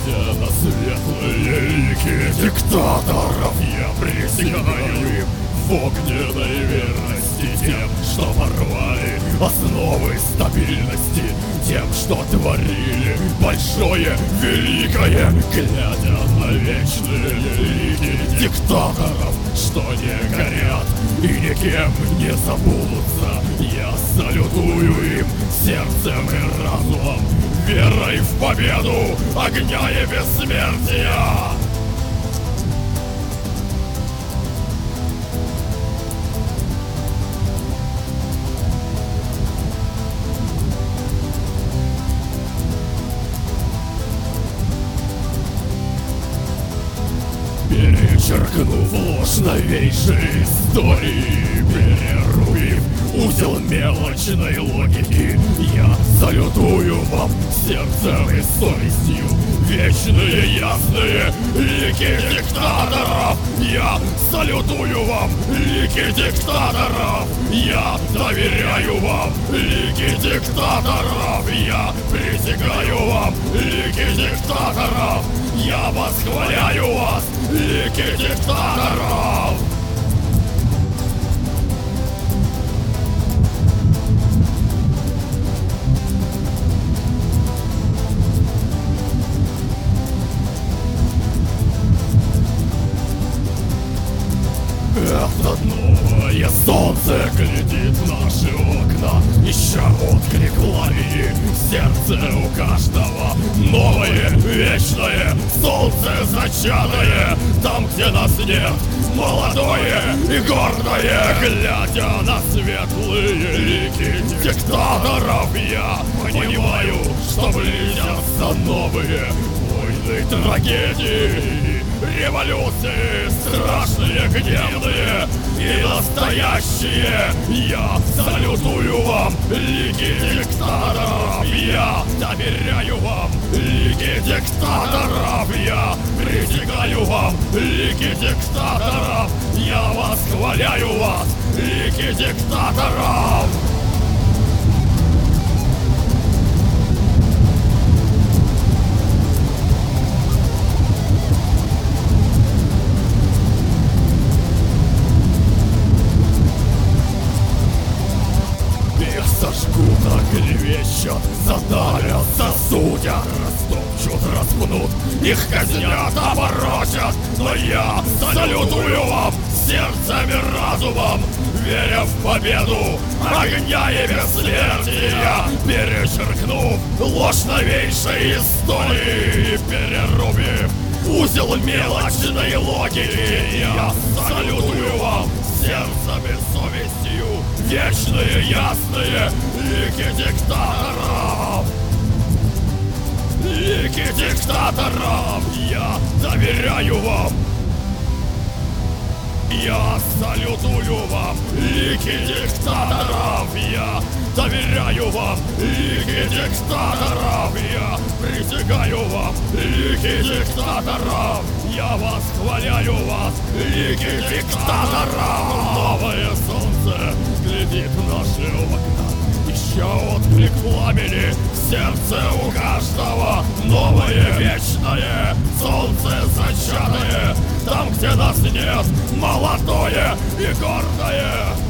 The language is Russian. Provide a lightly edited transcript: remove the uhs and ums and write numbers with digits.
Глядя на светлые лики диктаторов, я присягаю им в огненной верности тем, что порвали основы стабильности, тем, что творили большое, великое. Глядя на вечные лики диктаторов, что не горят и никем не забудутся, я салютую им сердцем и разумом, верой в победу огня и бессмертия. Перечеркнув ложь новейшей истории, перерубив узел мелочной логики, я салютую вам сердцем и совестью вечные ясные лики диктаторов. Я салютую вам лики диктаторов. Я доверяю вам лики диктаторов. Я присягаю вам лики диктаторов. Я восхваляю вас, лики диктаторов! Это новое солнце глядит в наши окна, ища отклик пламени в сердце у каждого. Новое, вечное солнце зачатое, там, где нас нет, молодое и гордое. Глядя на светлые лики диктаторов, я понимаю, что близятся новые войны, трагедии, революции, страшные, гневные и настоящие. Я салютую вам лики диктаторов. Я доверяю вам лики диктаторов. Я присягаю вам лики диктаторов. Я восхваляю вас, лики диктаторов. Сожгут, оклевещут, задавят, засудят, растопчут, распнут, их казнят, оборочат. Но я салютую вам сердцем и разумом, веря в победу огня и бессмертия. Перечеркнув ложь новейшей истории, перерубив узел мелочной логики, я салютую вам сердцем и совестью вечные ясные лики диктаторов. Лики диктаторов. Я доверяю вам. Я салютую вам лики диктаторов. Я доверяю вам лики диктаторов. Я присягаю вам лики диктаторов. Я восхваляю вас, лики диктаторов. Новое солнце глядит в наши окна, ища отклик пламени в сердце у каждого. Новое вечное солнце зачатое, там, где нас нет, молодое и гордое.